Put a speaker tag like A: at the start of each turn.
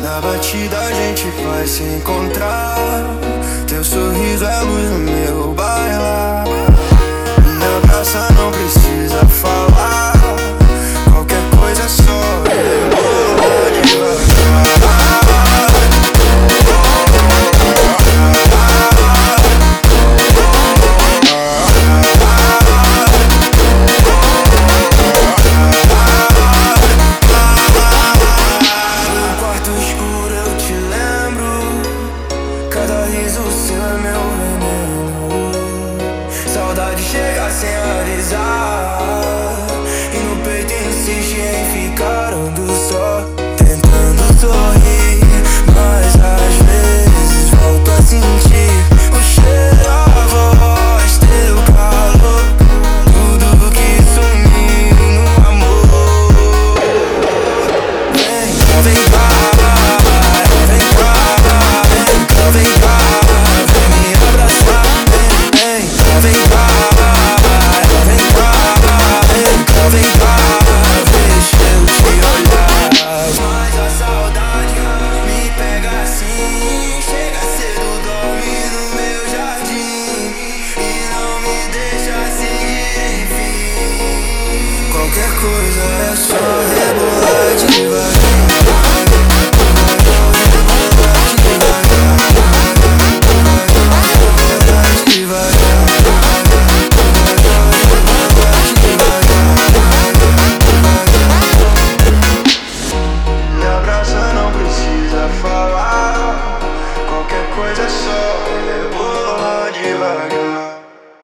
A: Na batida a gente vai se encontrar. Teu sorriso é luz no meu bailar. Me abraça, não precisa falar. Qualquer coisa é só rebolar devagar. No quarto escuro eu te lembro. Cada riso seu é meu veneno. Saudade chega sem avisar. E no peito insiste em ficar ando só, tentando sorrir, mas às vezes volto a sentir o cheiro, a voz, teu calor, tudo que sumiu no amor. Vem cá, vem cá, vem cá, vem cá, vem cá, vem me abraçar. Vem cá, vem cá, vem cá, vem cá, vem cá, deixa eu te olhar. Mas a saudade me pega assim. Chega cedo, dorme no meu jardim e não me deixa seguir, enfim. Qualquer coisa é só rebolar devagar.